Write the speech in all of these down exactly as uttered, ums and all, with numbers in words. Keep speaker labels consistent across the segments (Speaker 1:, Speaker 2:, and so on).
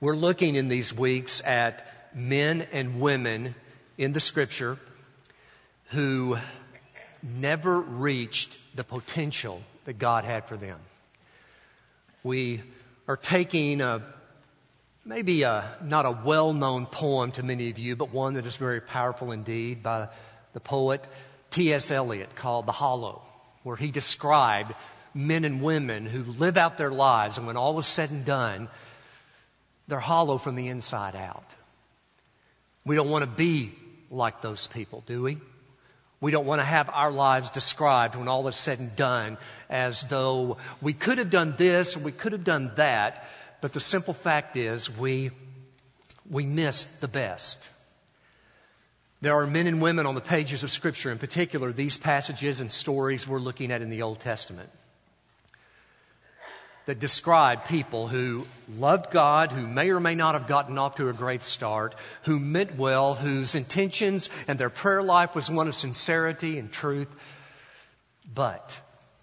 Speaker 1: We're looking in these weeks at men and women in the Scripture who never reached the potential that God had for them. We are taking a, maybe a, not a well-known poem to many of you, but one that is very powerful indeed by the poet T S Eliot called The Hollow, where he described men and women who live out their lives, and when all is said and done, they're hollow from the inside out. We don't want to be like those people, do we? We don't want to have our lives described when all is said and done as though we could have done this or we could have done that, but the simple fact is we, we missed the best. There are men and women on the pages of Scripture, in particular these passages and stories we're looking at in the Old Testament, that describe people who loved God, who may or may not have gotten off to a great start, who meant well, whose intentions and their prayer life was one of sincerity and truth, but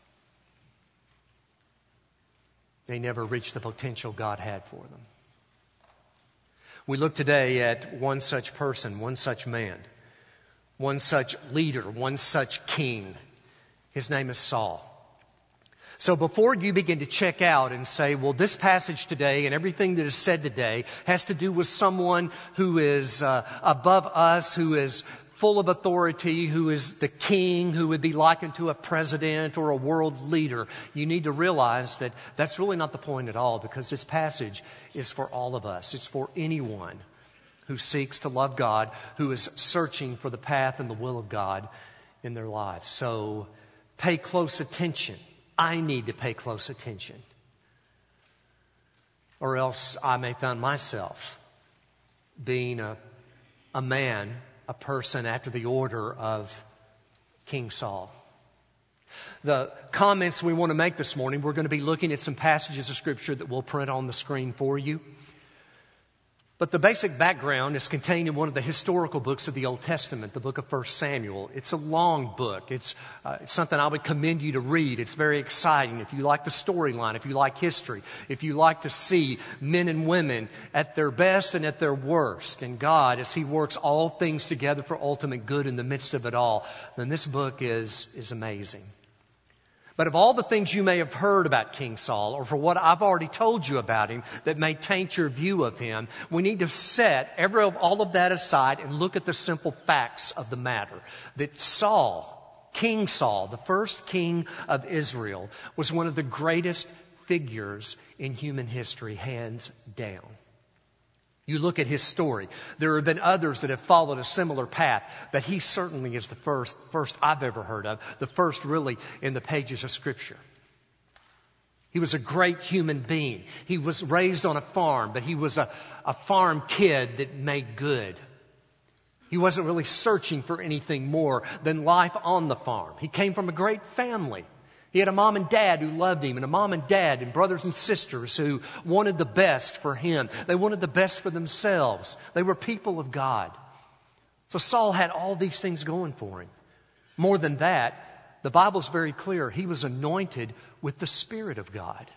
Speaker 1: they never reached the potential God had for them. We look today at one such person, one such man, one such leader, one such king. His name is Saul. So before you begin to check out and say, well, this passage today and everything that is said today has to do with someone who is uh, above us, who is full of authority, who is the king, who would be likened to a president or a world leader, you need to realize that that's really not the point at all, because this passage is for all of us. It's for anyone who seeks to love God, who is searching for the path and the will of God in their lives. So pay close attention. I need to pay close attention, or else I may find myself being a, a man, a person after the order of King Saul. The comments we want to make this morning, we're going to be looking at some passages of Scripture that we'll print on the screen for you. But the basic background is contained in one of the historical books of the Old Testament, the book of First Samuel. It's a long book. It's, uh, it's something I would commend you to read. It's very exciting. If you like the storyline, if you like history, if you like to see men and women at their best and at their worst, and God as He works all things together for ultimate good in the midst of it all, then this book is, is amazing. But of all the things you may have heard about King Saul, or for what I've already told you about him that may taint your view of him, we need to set every, all of that aside and look at the simple facts of the matter. That Saul, King Saul, the first king of Israel, was one of the greatest figures in human history, hands down. You look at his story. There have been others that have followed a similar path, but he certainly is the first, first I've ever heard of, the first really in the pages of Scripture. He was a great human being. He was raised on a farm, but he was a, a farm kid that made good. He wasn't really searching for anything more than life on the farm. He came from a great family. He had a mom and dad who loved him, and a mom and dad and brothers and sisters who wanted the best for him. They wanted the best for themselves. They were people of God. So Saul had all these things going for him. More than that, the Bible's very clear. He was anointed with the Spirit of God.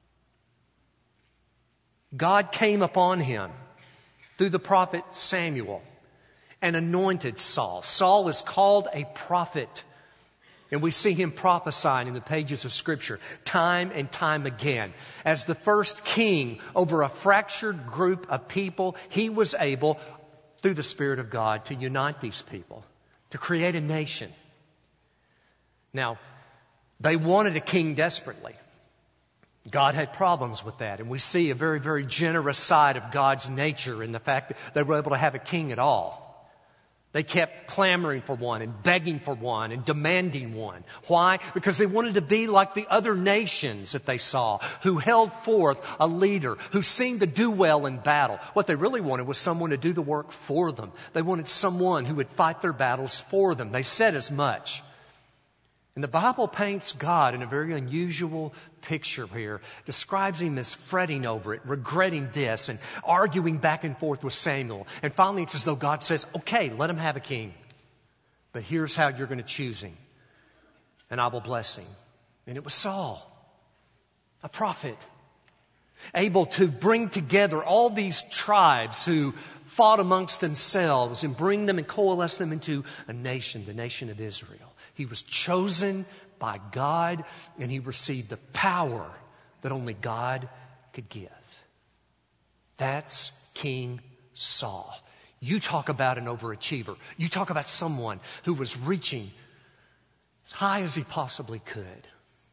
Speaker 1: God came upon him through the prophet Samuel and anointed Saul. Saul is called a prophet. And we see him prophesying in the pages of Scripture time and time again. As the first king over a fractured group of people, he was able, through the Spirit of God, to unite these people, to create a nation. Now, they wanted a king desperately. God had problems with that. And we see a very, very generous side of God's nature in the fact that they were able to have a king at all. They kept clamoring for one and begging for one and demanding one. Why? Because they wanted to be like the other nations that they saw, who held forth a leader who seemed to do well in battle. What they really wanted was someone to do the work for them. They wanted someone who would fight their battles for them. They said as much. And the Bible paints God in a very unusual picture here. Describes him as fretting over it, regretting this, and arguing back and forth with Samuel. And finally it's as though God says, okay, let him have a king. But here's how you're going to choose him. And I will bless him. And it was Saul, a prophet. able to bring together all these tribes who fought amongst themselves and bring them and coalesce them into a nation, the nation of Israel. He was chosen by God, and he received the power that only God could give. That's King Saul. You talk about an overachiever. You talk about someone who was reaching as high as he possibly could.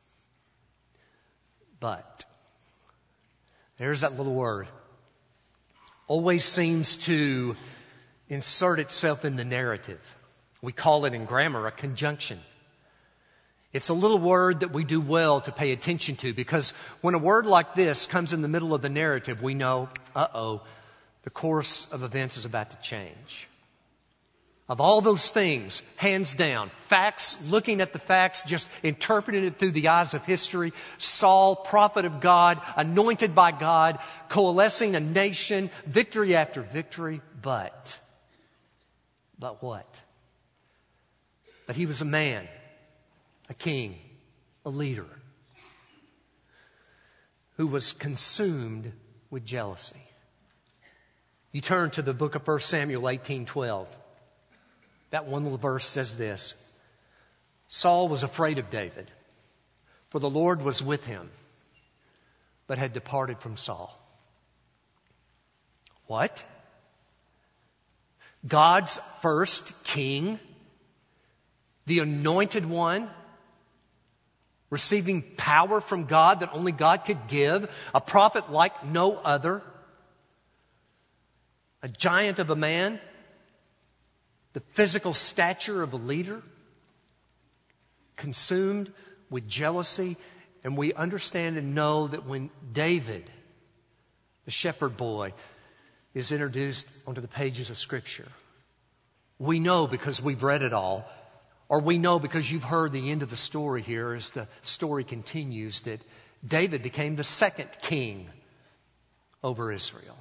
Speaker 1: But there's that little word. Always seems to insert itself in the narrative. We call it in grammar a conjunction. It's a little word that we do well to pay attention to, because when a word like this comes in the middle of the narrative, we know, uh-oh, the course of events is about to change. Of all those things, hands down, facts, looking at the facts, just interpreting it through the eyes of history, Saul, prophet of God, anointed by God, coalescing a nation, victory after victory, but, but what? But he was a man, a king, a leader, who was consumed with jealousy. You turn to the book of First Samuel eighteen twelve. That one little verse says this: Saul was afraid of David, for the Lord was with him, but had departed from Saul. What? God's first king, the anointed one, receiving power from God that only God could give, a prophet like no other, a giant of a man, the physical stature of a leader, consumed with jealousy. And we understand and know that when David, the shepherd boy, is introduced onto the pages of Scripture, we know because we've read it all, or we know because you've heard the end of the story here as the story continues, that David became the second king over Israel.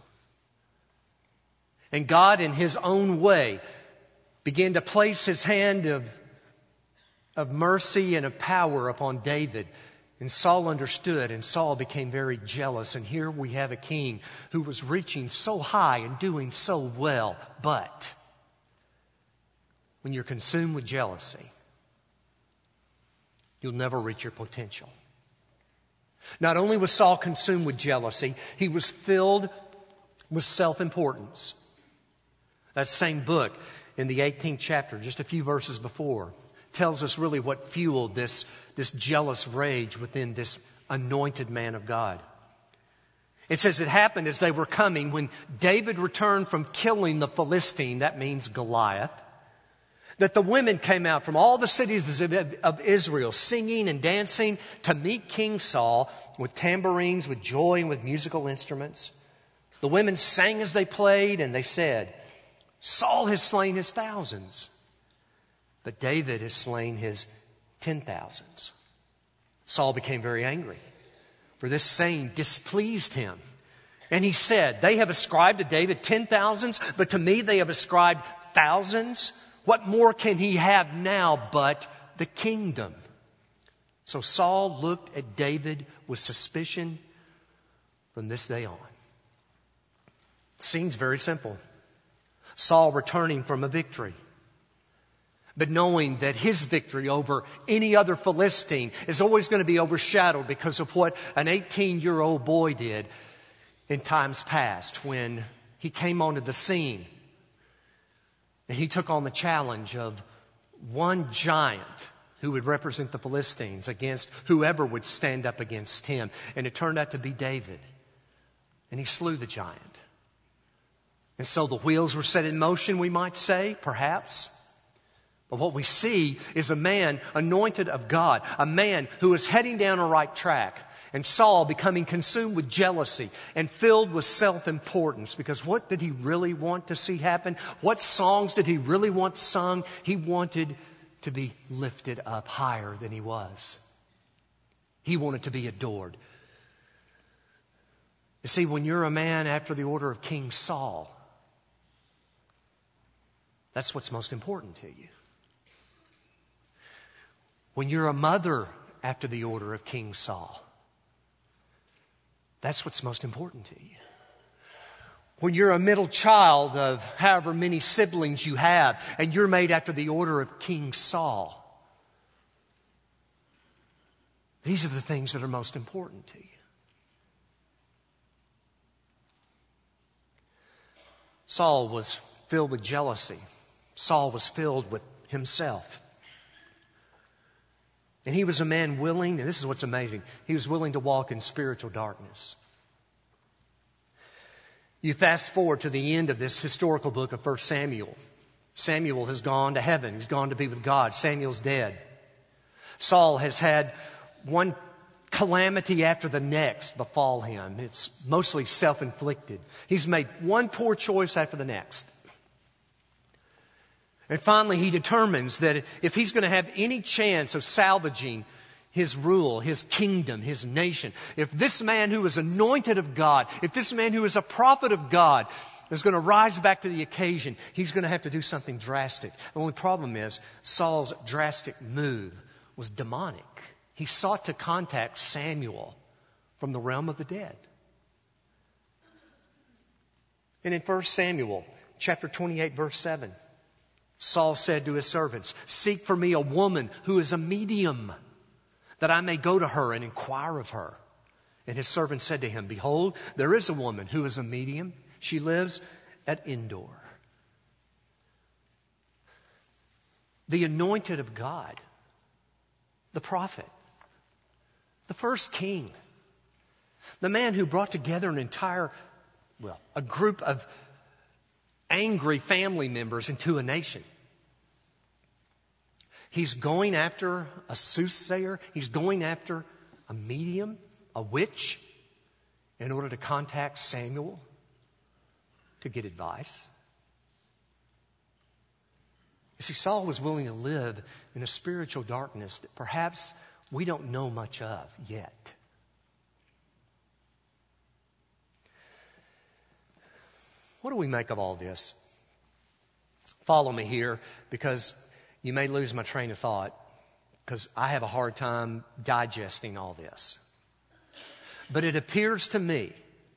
Speaker 1: And God, in his own way, began to place his hand of, of mercy and of power upon David. And Saul understood, and Saul became very jealous. And here we have a king who was reaching so high and doing so well. But when you're consumed with jealousy, you'll never reach your potential. Not only was Saul consumed with jealousy, he was filled with self-importance. That same book, in the eighteenth chapter, just a few verses before, tells us really what fueled this, this jealous rage within this anointed man of God. It says it happened as they were coming when David returned from killing the Philistine, that means Goliath, that the women came out from all the cities of Israel singing and dancing to meet King Saul with tambourines, with joy, and with musical instruments. The women sang as they played, and they said, Saul has slain his thousands, but David has slain his ten thousands. Saul became very angry, for this saying displeased him. And he said, they have ascribed to David ten thousands, but to me they have ascribed thousands. What more can he have now but the kingdom? So Saul looked at David with suspicion from this day on. The scene's very simple. Saul returning from a victory, but knowing that his victory over any other Philistine is always going to be overshadowed because of what an eighteen-year-old boy did in times past when he came onto the scene and he took on the challenge of one giant who would represent the Philistines against whoever would stand up against him. And it turned out to be David. And he slew the giant. And so the wheels were set in motion, we might say, perhaps. But what we see is a man anointed of God, a man who is heading down a right track. And Saul becoming consumed with jealousy and filled with self-importance. Because what did he really want to see happen? What songs did he really want sung? He wanted to be lifted up higher than he was. He wanted to be adored. You see, when you're a man after the order of King Saul, that's what's most important to you. When you're a mother after the order of King Saul, That's what's most important to you. When you're a middle child of however many siblings you have, and you're made after the order of King Saul, these are the things that are most important to you. Saul was filled with jealousy. Saul was filled with himself. And he was a man willing, and this is what's amazing, he was willing to walk in spiritual darkness. You fast forward to the end of this historical book of First Samuel. Samuel has gone to heaven. He's gone to be with God. Samuel's dead. Saul has had one calamity after the next befall him. It's mostly self-inflicted. He's made one poor choice after the next. And finally, he determines that if he's going to have any chance of salvaging his rule, his kingdom, his nation, if this man who is anointed of God, if this man who is a prophet of God is going to rise back to the occasion, he's going to have to do something drastic. The only problem is Saul's drastic move was demonic. He sought to contact Samuel from the realm of the dead. And in First Samuel chapter twenty-eight, verse seven, Saul said to his servants, "Seek for me a woman who is a medium, that I may go to her and inquire of her." And his servant said to him, "Behold, there is a woman who is a medium. She lives at Endor." The anointed of God, the prophet, the first king, the man who brought together an entire, well, a group of angry family members into a nation. He's going after a soothsayer. He's going after a medium, a witch, in order to contact Samuel to get advice. You see, Saul was willing to live in a spiritual darkness that perhaps we don't know much of yet. What do we make of all this? Follow me here, because you may lose my train of thought, because I have a hard time digesting all this. But it appears to me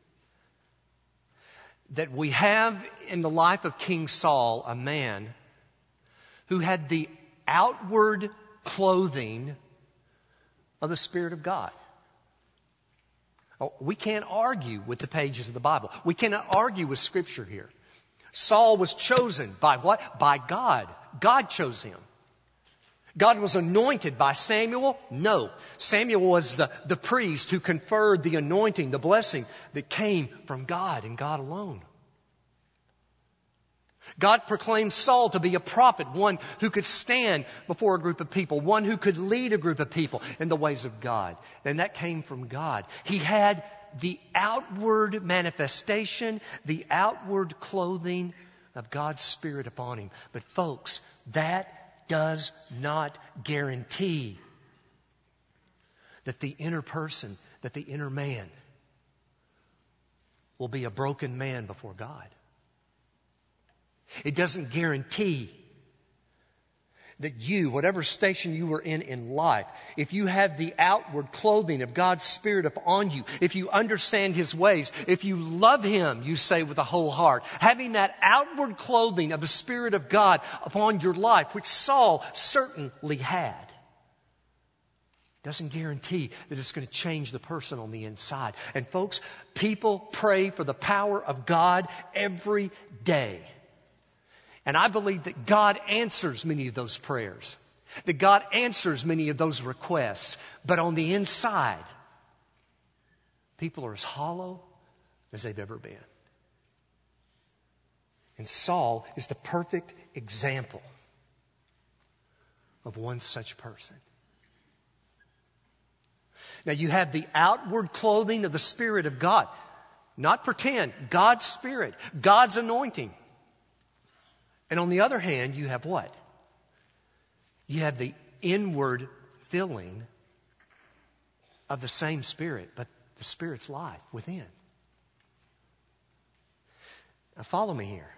Speaker 1: that we have in the life of King Saul a man who had the outward clothing of the Spirit of God. Oh, we can't argue with the pages of the Bible. We cannot argue with Scripture here. Saul was chosen by what? By God. God chose him. God was anointed by Samuel? No. Samuel was the, the priest who conferred the anointing, the blessing that came from God and God alone. God proclaimed Saul to be a prophet, one who could stand before a group of people, one who could lead a group of people in the ways of God. And that came from God. He had the outward manifestation, the outward clothing of God's Spirit upon him. But folks, that does not guarantee that the inner person, that the inner man will be a broken man before God. It doesn't guarantee that you, whatever station you are in in life, if you have the outward clothing of God's Spirit upon you, if you understand His ways, if you love Him, you say with a whole heart, having that outward clothing of the Spirit of God upon your life, which Saul certainly had, doesn't guarantee that it's going to change the person on the inside. And folks, people pray for the power of God every day. And I believe that God answers many of those prayers, that God answers many of those requests. But on the inside, people are as hollow as they've ever been. And Saul is the perfect example of one such person. Now you have the outward clothing of the Spirit of God. Not pretend, God's Spirit, God's anointing. And on the other hand, you have what? You have the inward filling of the same Spirit, but the Spirit's life within. Now follow me here.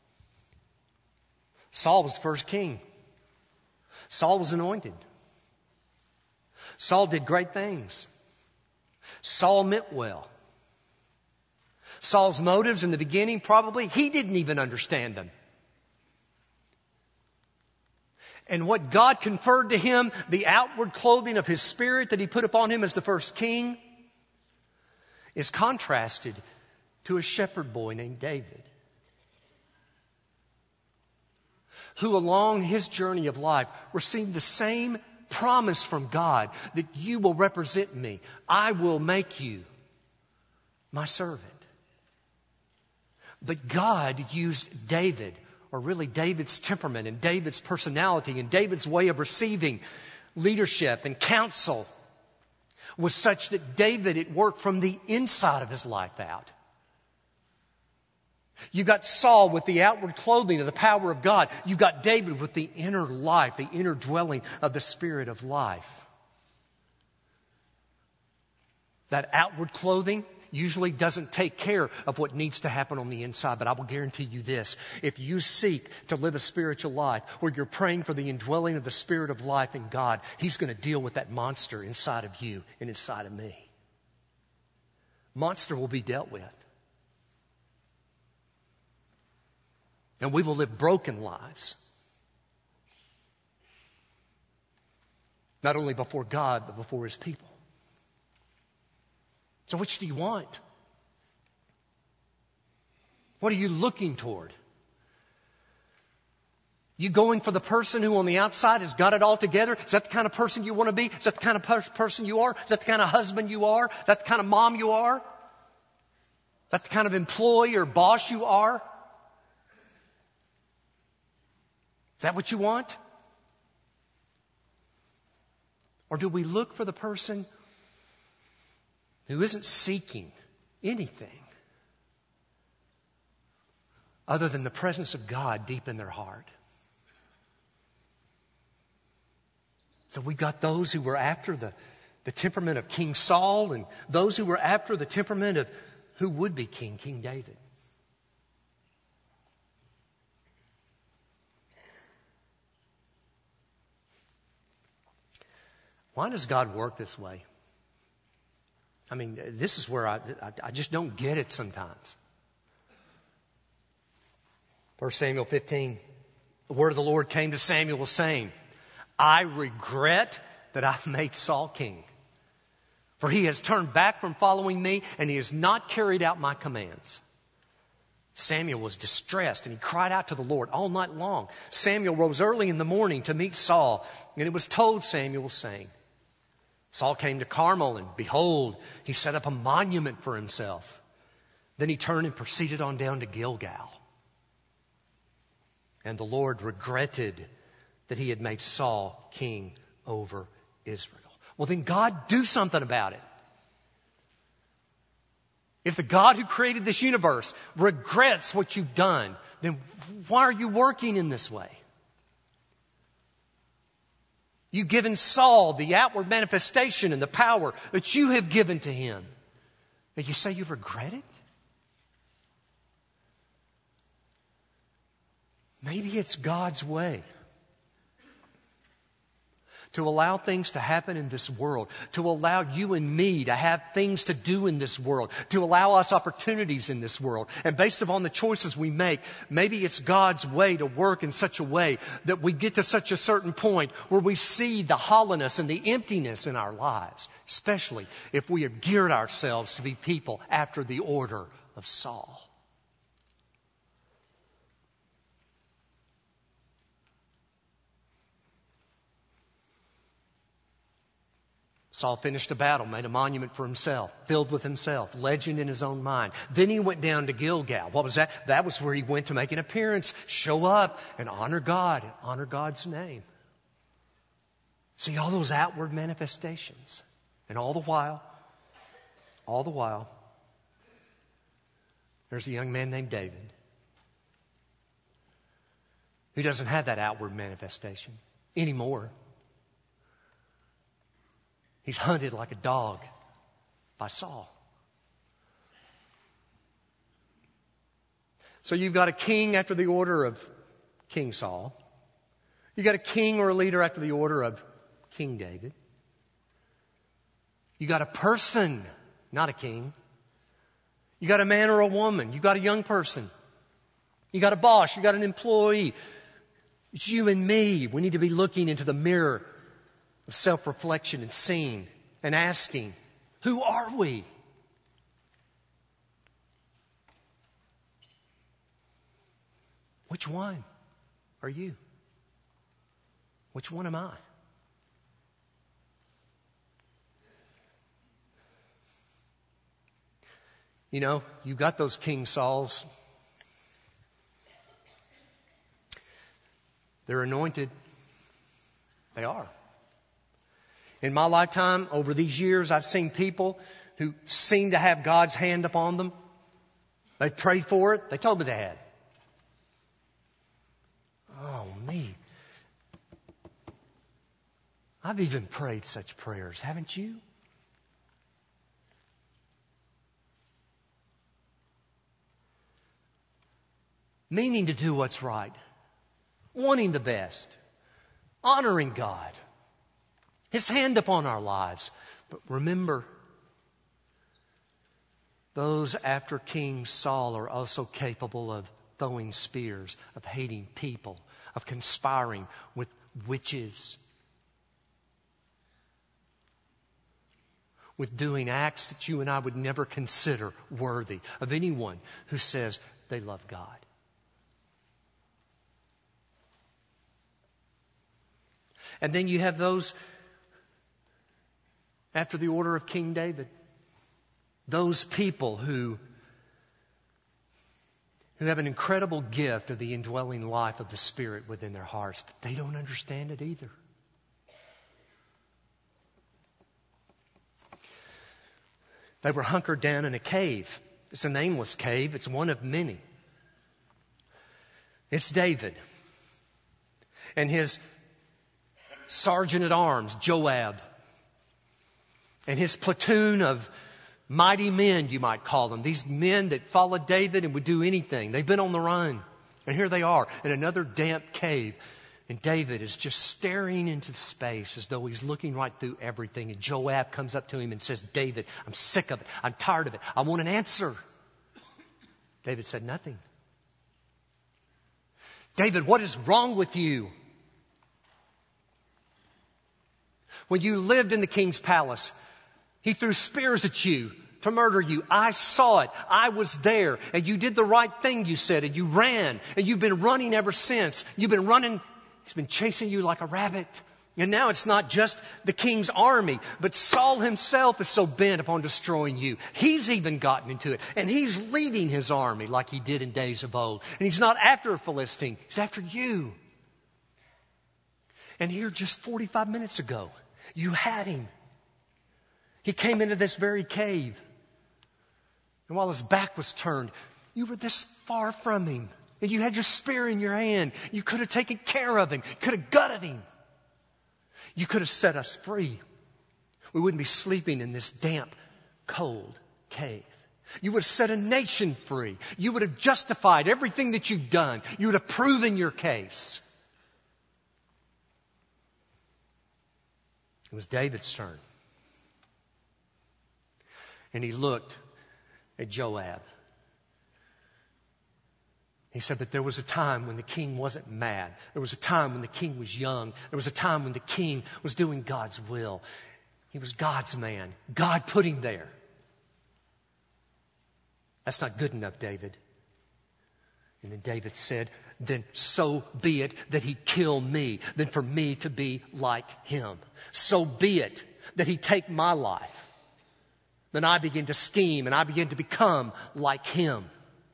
Speaker 1: Saul was the first king. Saul was anointed. Saul did great things. Saul meant well. Saul's motives in the beginning, probably, he didn't even understand them. And what God conferred to him, the outward clothing of his spirit that he put upon him as the first king, is contrasted to a shepherd boy named David, who along his journey of life received the same promise from God that you will represent me. I will make you my servant. But God used David, or really David's temperament and David's personality and David's way of receiving leadership and counsel was such that David, it worked from the inside of his life out. You got Saul with the outward clothing of the power of God. You've got David with the inner life, the inner dwelling of the Spirit of life. That outward clothing usually doesn't take care of what needs to happen on the inside. But I will guarantee you this. If you seek to live a spiritual life where you're praying for the indwelling of the Spirit of life in God, He's going to deal with that monster inside of you and inside of me. Monster will be dealt with. And we will live broken lives. Not only before God, but before His people. So which do you want? What are you looking toward? You going for the person who on the outside has got it all together? Is that the kind of person you want to be? Is that the kind of pers- person you are? Is that the kind of husband you are? Is that the kind of mom you are? Is that the kind of employee or boss you are? Is that what you want? Or do we look for the person who isn't seeking anything other than the presence of God deep in their heart? So we got those who were after the, the temperament of King Saul and those who were after the temperament of who would be king, King David. Why does God work this way? I mean, this is where I, I, I just don't get it sometimes. First Samuel fifteen, the word of the Lord came to Samuel saying, I regret that I made Saul king, for he has turned back from following me and he has not carried out my commands. Samuel was distressed and he cried out to the Lord all night long. Samuel rose early in the morning to meet Saul, and it was told Samuel, saying, Saul came to Carmel, and behold, he set up a monument for himself. Then he turned and proceeded on down to Gilgal. And the Lord regretted that he had made Saul king over Israel. Well, then God, do something about it. If the God who created this universe regrets what you've done, then why are you working in this way? You've given Saul the outward manifestation and the power that you have given to him. And you say you regret it? Maybe it's God's way to allow things to happen in this world, to allow you and me to have things to do in this world, to allow us opportunities in this world. And based upon the choices we make, maybe it's God's way to work in such a way that we get to such a certain point where we see the hollowness and the emptiness in our lives, especially if we have geared ourselves to be people after the order of Saul. Saul finished a battle, made a monument for himself, filled with himself, legend in his own mind. Then he went down to Gilgal. What was that? That was where he went to make an appearance, show up, and honor God, honor God's name. See all those outward manifestations. And all the while, all the while, there's a young man named David who doesn't have that outward manifestation anymore. He's hunted like a dog by Saul. So you've got a king after the order of King Saul. You've got a king or a leader after the order of King David. You've got a person, not a king. You got a man or a woman. You got a young person. You got a boss. You got an employee. It's you and me. We need to be looking into the mirror of self-reflection and seeing and asking, who are we? Which one are you? Which one am I? You know, you've got those King Sauls. They're anointed. They are. In my lifetime, over these years, I've seen people who seem to have God's hand upon them. They prayed for it. They told me they had. Oh, me. I've even prayed such prayers, haven't you? Meaning to do what's right, wanting the best, honoring God, His hand upon our lives. But remember, those after King Saul are also capable of throwing spears, of hating people, of conspiring with witches, with doing acts that you and I would never consider worthy of anyone who says they love God. And then you have those after the order of King David. Those people who, who have an incredible gift of the indwelling life of the Spirit within their hearts, but they don't understand it either. They were hunkered down in a cave. It's a nameless cave. It's one of many. It's David and his sergeant at arms, Joab, and his platoon of mighty men, you might call them. These men that followed David and would do anything. They've been on the run. And here they are in another damp cave. And David is just staring into space as though he's looking right through everything. And Joab comes up to him and says, David, I'm sick of it. I'm tired of it. I want an answer. David said, nothing. David, what is wrong with you? When you lived in the king's palace, he threw spears at you to murder you. I saw it. I was there. And you did the right thing, you said. And you ran. And you've been running ever since. You've been running. He's been chasing you like a rabbit. And now it's not just the king's army, but Saul himself is so bent upon destroying you. He's even gotten into it. And he's leading his army like he did in days of old. And he's not after a Philistine. He's after you. And here just forty-five minutes ago, you had him. He came into this very cave. And while his back was turned, you were this far from him. And you had your spear in your hand. You could have taken care of him. Could have gutted him. You could have set us free. We wouldn't be sleeping in this damp, cold cave. You would have set a nation free. You would have justified everything that you've done. You would have proven your case. It was David's turn. And he looked at Joab. He said, but there was a time when the king wasn't mad. There was a time when the king was young. There was a time when the king was doing God's will. He was God's man. God put him there. That's not good enough, David. And then David said, then so be it that he kill me, than for me to be like him. So be it that he take my life. Then I begin to scheme and I begin to become like him.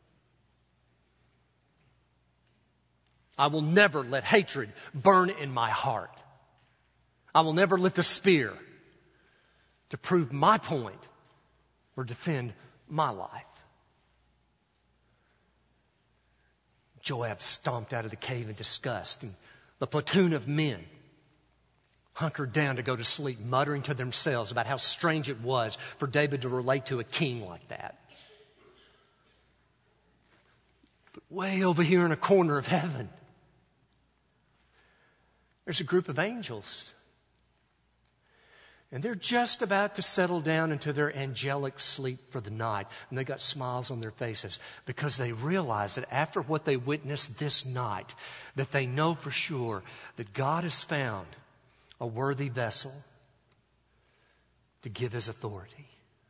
Speaker 1: I will never let hatred burn in my heart. I will never lift a spear to prove my point or defend my life. Joab stomped out of the cave in disgust, and the platoon of men hunkered down to go to sleep, muttering to themselves about how strange it was for David to relate to a king like that. But way over here in a corner of heaven, there's a group of angels. And they're just about to settle down into their angelic sleep for the night. And they got smiles on their faces because they realize that after what they witnessed this night, that they know for sure that God has found a worthy vessel to give His authority.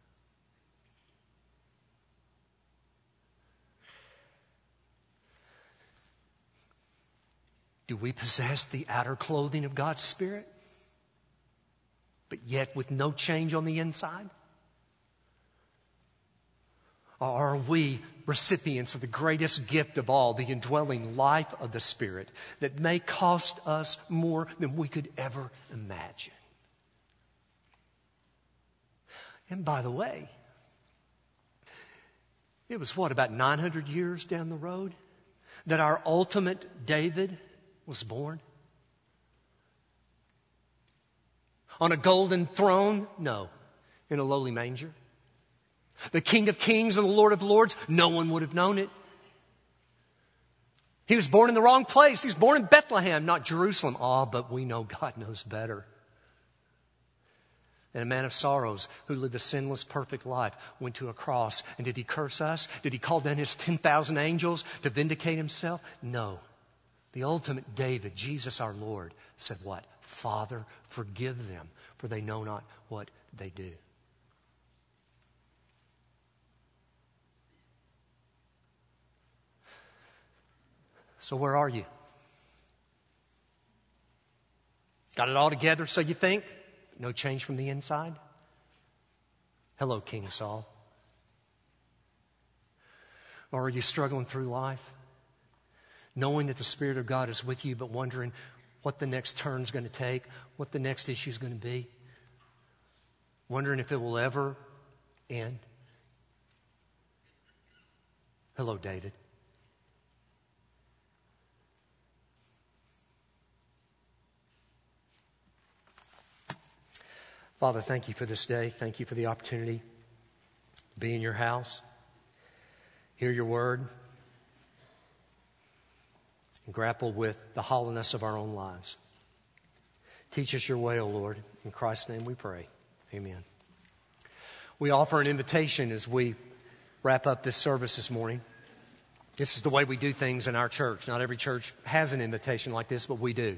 Speaker 1: Do we possess the outer clothing of God's Spirit, but yet with no change on the inside? Or are we recipients of the greatest gift of all, the indwelling life of the Spirit that may cost us more than we could ever imagine? And by the way, it was what, about nine hundred years down the road that our ultimate David was born? On a golden throne? No. In a lowly manger. The King of Kings and the Lord of Lords? No one would have known it. He was born in the wrong place. He was born in Bethlehem, not Jerusalem. Ah, but we know God knows better. And a man of sorrows who lived a sinless, perfect life went to a cross. And did He curse us? Did He call down His ten thousand angels to vindicate Himself? No. The ultimate David, Jesus our Lord, said what? Father, forgive them, for they know not what they do. So where are you? Got it all together, so you think? No change from the inside? Hello, King Saul. Or are you struggling through life, knowing that the Spirit of God is with you, but wondering what the next turn's going to take, what the next issue's going to be, wondering if it will ever end? Hello, David. Father, thank You for this day. Thank You for the opportunity to be in Your house, hear Your word, and grapple with the hollowness of our own lives. Teach us Your way, O Lord. In Christ's name we pray. Amen. We offer an invitation as we wrap up this service this morning. This is the way we do things in our church. Not every church has an invitation like this, but we do.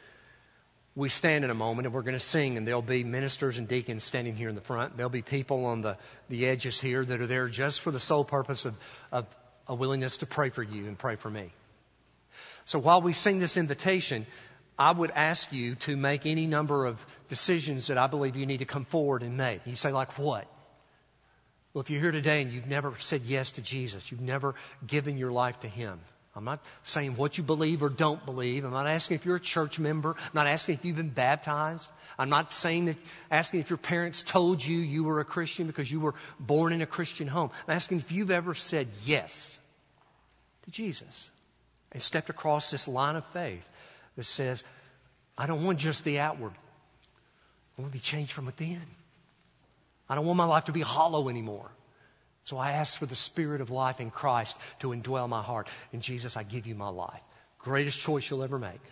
Speaker 1: We stand in a moment and we're going to sing, and there'll be ministers and deacons standing here in the front. There'll be people on the, the edges here that are there just for the sole purpose of, of a willingness to pray for you and pray for me. So while we sing this invitation, I would ask you to make any number of decisions that I believe you need to come forward and make. You say, like what? Well, if you're here today and you've never said yes to Jesus, you've never given your life to Him, I'm not saying what you believe or don't believe. I'm not asking if you're a church member. I'm not asking if you've been baptized. I'm not saying that, asking if your parents told you you were a Christian because you were born in a Christian home. I'm asking if you've ever said yes to Jesus and stepped across this line of faith that says, I don't want just the outward. I want to be changed from within. I don't want my life to be hollow anymore. So I ask for the Spirit of life in Christ to indwell my heart. And Jesus, I give You my life. Greatest choice you'll ever make.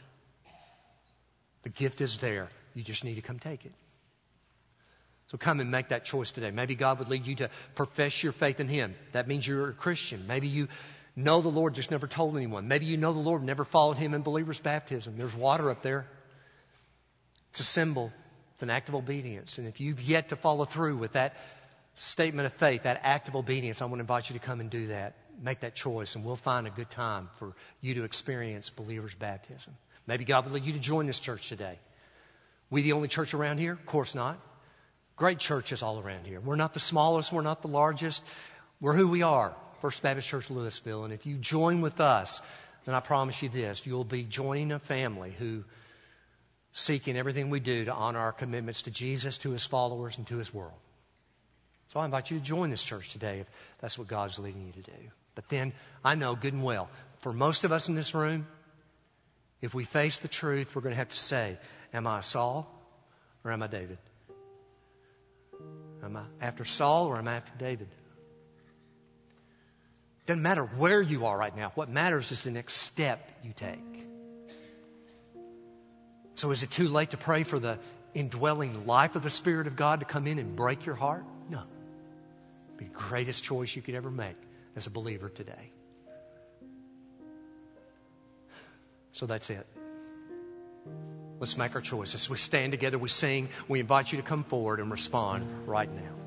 Speaker 1: The gift is there. You just need to come take it. So come and make that choice today. Maybe God would lead you to profess your faith in Him. That means you're a Christian. Maybe you know the Lord, just never told anyone. Maybe you know the Lord, never followed Him in believer's baptism. There's water up there. It's a symbol. It's an act of obedience. And if you've yet to follow through with that statement of faith, that act of obedience, I want to invite you to come and do that. Make that choice, and we'll find a good time for you to experience believer's baptism. Maybe God would lead you to join this church today. We the only church around here? Of course not. Great churches all around here. We're not the smallest. We're not the largest. We're who we are. First Baptist Church Louisville. And if you join with us, then I promise you this, you'll be joining a family who seek in everything we do to honor our commitments to Jesus, to His followers, and to His world. So I invite you to join this church today if that's what God's leading you to do. But then I know good and well, for most of us in this room, if we face the truth, we're going to have to say, am I Saul or am I David? Am I after Saul or am I after David? Doesn't matter where you are right now. What matters is the next step you take. So is it too late to pray for the indwelling life of the Spirit of God to come in and break your heart? No. It'd be the greatest choice you could ever make as a believer today. So that's it. Let's make our choices. We stand together, we sing, we invite you to come forward and respond right now.